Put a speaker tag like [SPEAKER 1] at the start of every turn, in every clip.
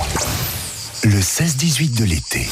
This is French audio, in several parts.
[SPEAKER 1] Le 16-18 de l'été.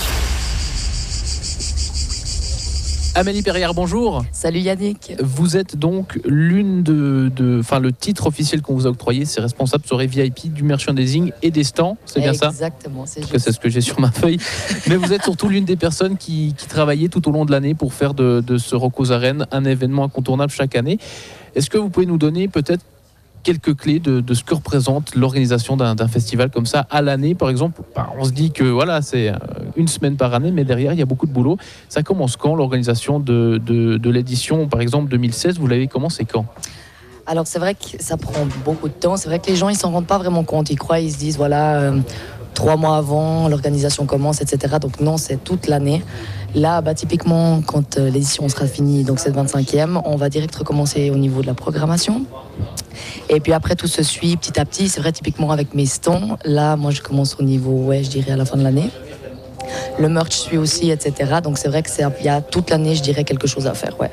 [SPEAKER 2] Amélie Perrière, bonjour.
[SPEAKER 3] Salut Yannick.
[SPEAKER 2] Vous êtes donc l'une le titre officiel qu'on vous a octroyé, c'est responsable soirée VIP du merchandising et des stands, c'est bien ça?
[SPEAKER 3] Exactement, c'est
[SPEAKER 2] juste. C'est ce que j'ai sur ma feuille. Mais vous êtes surtout l'une des personnes qui travaillait tout au long de l'année pour faire de ce Rock aux Arènes un événement incontournable chaque année. Est-ce que vous pouvez nous donner peut-être quelques clés de ce que représente l'organisation d'un festival comme ça à l'année, par exemple? On se dit que voilà, c'est une semaine par année, mais derrière, il y a beaucoup de boulot. Ça commence quand, l'organisation de l'édition, par exemple 2016? Vous l'avez commencé quand?
[SPEAKER 3] Alors c'est vrai que ça prend beaucoup de temps. C'est vrai que les gens, ils s'en rendent pas vraiment compte. Ils croient, ils se disent, voilà, 3 mois avant, l'organisation commence, etc. Donc non, c'est toute l'année. Là, typiquement, quand l'édition sera finie, donc cette 25e, on va direct recommencer au niveau de la programmation. Et puis après, tout se suit petit à petit. C'est vrai, typiquement avec mes stands, là, moi, je commence au niveau, je dirais, à la fin de l'année. Le merch suit aussi, etc. Donc c'est vrai qu'il y a toute l'année, je dirais, quelque chose à faire, ouais.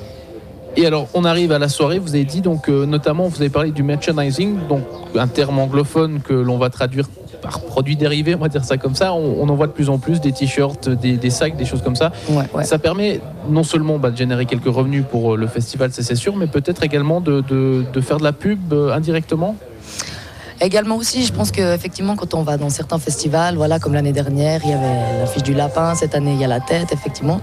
[SPEAKER 2] Et alors, on arrive à la soirée, vous avez dit, donc, notamment, vous avez parlé du merchandising, donc un terme anglophone que l'on va traduire par produits dérivés, on va dire ça comme ça. On en voit de plus en plus, des t-shirts, des sacs, des choses comme ça.
[SPEAKER 3] Ouais.
[SPEAKER 2] Ça permet non seulement de générer quelques revenus pour le festival, c'est sûr, mais peut-être également de faire de la pub indirectement.
[SPEAKER 3] Également aussi, je pense qu'effectivement, quand on va dans certains festivals, voilà, comme l'année dernière, il y avait l'affiche du lapin, cette année, il y a la tête, effectivement.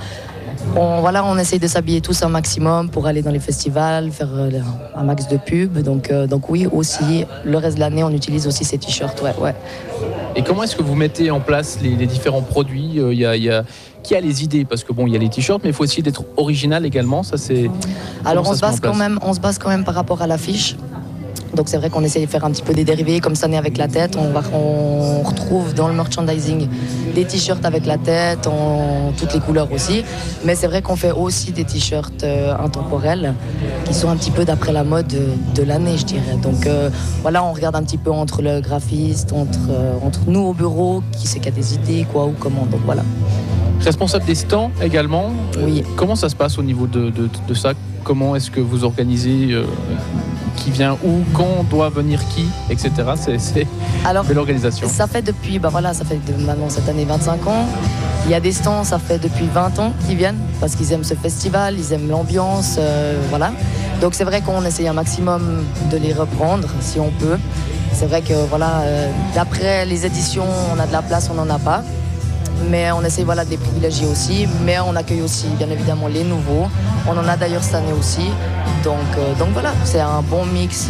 [SPEAKER 3] On essaye de s'habiller tous un maximum pour aller dans les festivals, faire un max de pub. Donc oui, aussi, le reste de l'année, on utilise aussi ces t-shirts, ouais.
[SPEAKER 2] Et comment est-ce que vous mettez en place les différents produits? Qui a les idées? Parce que il y a les t-shirts, mais il faut essayer d'être original également. Ça, c'est...
[SPEAKER 3] Alors on se base quand même par rapport à l'affiche. Donc c'est vrai qu'on essaie de faire un petit peu des dérivés, comme cette année avec la tête. On retrouve dans le merchandising des t-shirts avec la tête, en toutes les couleurs aussi. Mais c'est vrai qu'on fait aussi des t-shirts intemporels qui sont un petit peu d'après la mode de l'année, je dirais. Donc on regarde un petit peu entre le graphiste, entre nous au bureau, qui c'est qui a des idées, quoi ou comment. Donc voilà.
[SPEAKER 2] Responsable des stands également.
[SPEAKER 3] Oui.
[SPEAKER 2] Comment ça se passe au niveau de ça? Comment est-ce que vous organisez qui vient où, quand doit venir qui, etc. C'est belle organisation.
[SPEAKER 3] Ça fait depuis, ça fait maintenant cette année 25 ans. Il y a des stands, ça fait depuis 20 ans qu'ils viennent parce qu'ils aiment ce festival, ils aiment l'ambiance, voilà. Donc c'est vrai qu'on essaye un maximum de les reprendre si on peut. C'est vrai que d'après les éditions, on a de la place, on n'en a pas. Mais on essaie de les privilégier aussi. Mais on accueille aussi bien évidemment les nouveaux. On en a d'ailleurs cette année aussi. Donc voilà, c'est un bon mix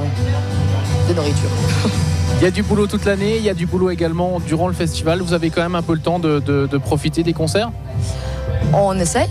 [SPEAKER 3] de nourriture.
[SPEAKER 2] Il y a du boulot toute l'année, il y a du boulot également durant le festival. Vous avez quand même un peu le temps de profiter des concerts?
[SPEAKER 3] On essaye.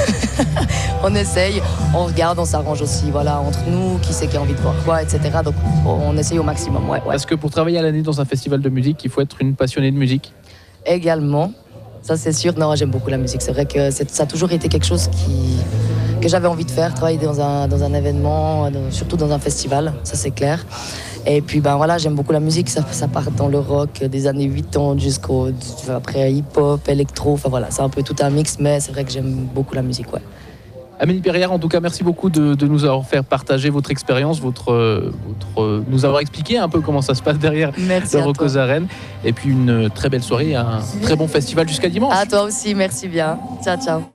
[SPEAKER 3] On essaye, on regarde, on s'arrange aussi, entre nous, qui c'est qui a envie de voir quoi, etc. Donc on essaye au maximum, ouais.
[SPEAKER 2] Parce que pour travailler à l'année dans un festival de musique, il faut être une passionnée de musique?
[SPEAKER 3] Également, ça c'est sûr. Non, j'aime beaucoup la musique. C'est vrai que ça a toujours été quelque chose que j'avais envie de faire, travailler dans un événement, surtout dans un festival, ça c'est clair. Et puis j'aime beaucoup la musique, ça part dans le rock des années 80 jusqu'au après hip-hop, électro, c'est un peu tout un mix, mais c'est vrai que j'aime beaucoup la musique, ouais.
[SPEAKER 2] Amélie Perrière, en tout cas, merci beaucoup de nous avoir fait partager votre expérience, nous avoir expliqué un peu comment ça se passe derrière le Rock aux Arènes. Et puis une très belle soirée, un très bon festival jusqu'à dimanche.
[SPEAKER 3] À toi aussi, merci bien. Ciao.